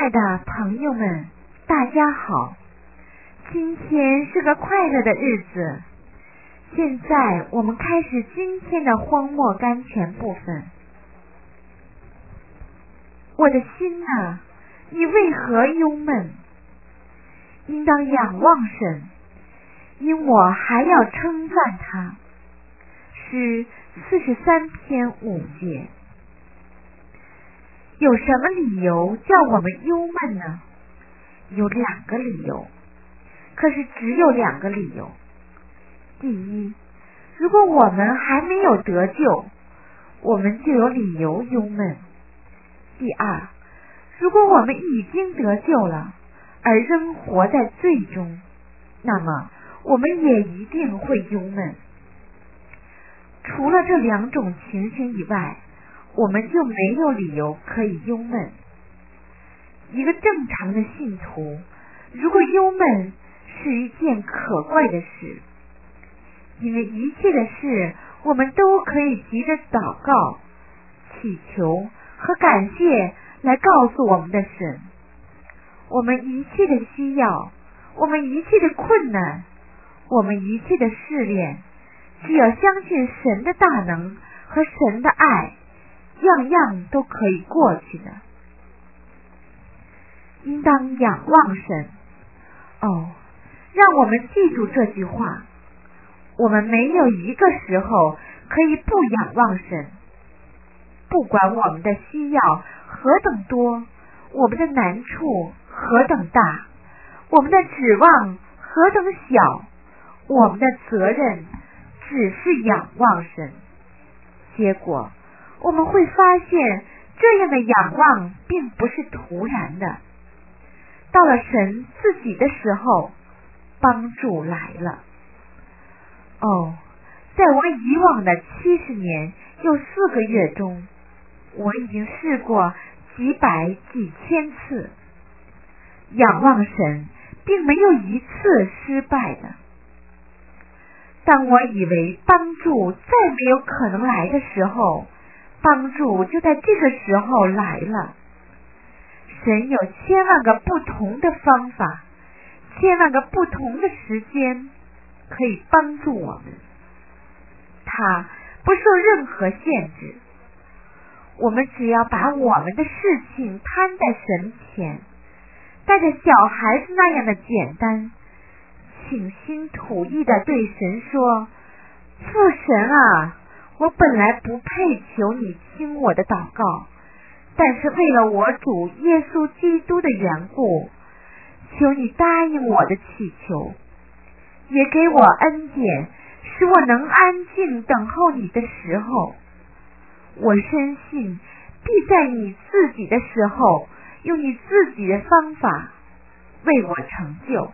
爱的朋友们，大家好！今天是个快乐的日子。现在我们开始今天的荒漠甘泉部分。我的心啊，你为何忧闷？应当仰望神，因我还要称赞他。诗43篇5节。有什么理由叫我们忧闷呢？有2个理由，可是只有2个理由。第一，如果我们还没有得救，我们就有理由忧闷。第二，如果我们已经得救了，而仍活在罪中，那么我们也一定会忧闷。除了这2种情形以外，我们就没有理由可以忧闷。一个正常的信徒，如果忧闷，是一件可怪的事，因为一切的事我们都可以藉着祷告、祈求和感谢来告诉我们的神。我们一切的需要，我们一切的困难，我们一切的试炼，只要相信神的大能和神的爱，样样都可以过去的。应当仰望神。让我们记住这句话，我们没有一个时候可以不仰望神。不管我们的需要何等多，我们的难处何等大，我们的指望何等小，我们的责任只是仰望神。结果我们会发现，这样的仰望并不是突然的，到了神自己的时候，帮助来了。在我以往的70年又4个月中，我已经试过几百几千次仰望神，并没有一次失败的。当我以为帮助再没有可能来的时候，帮助就在这个时候来了。神有千万个不同的方法，千万个不同的时间可以帮助我们。他不受任何限制，我们只要把我们的事情摊在神前，带着小孩子那样的简单，倾心吐意地对神说：父神啊，我本来不配求你听我的祷告，但是为了我主耶稣基督的缘故，求你答应我的祈求，也给我恩典，使我能安静等候你的时候。我深信必在你自己的时候，用你自己的方法为我成就。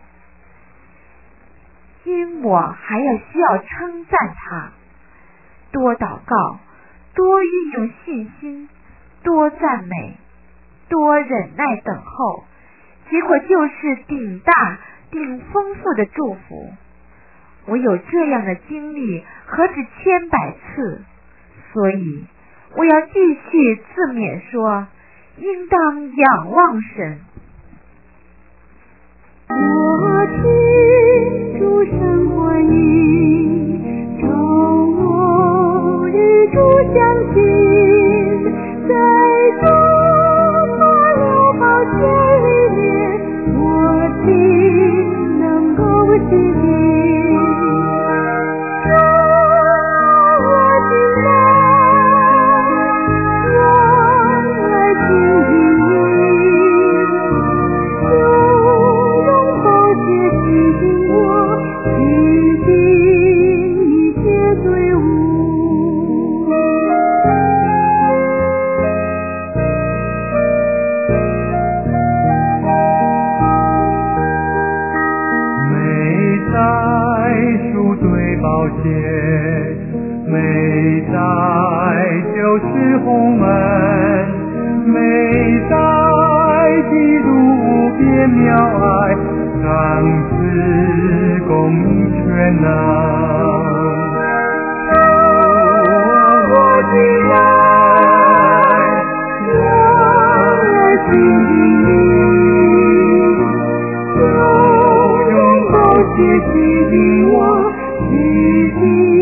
因我还需要称赞他，多祷告，多运用信心，多赞美，多忍耐等候，结果就是顶大顶丰富的祝福。我有这样的经历何止千百次，所以我要继续自勉说，应当仰望神。 我听主神欢迎，朝我日主相信，在主发流宝血里面，我心能够喜乐。 美在就是洪恩，美在基督无边妙爱，赏赐公义全能。我的爱，我心里洗净我，洗净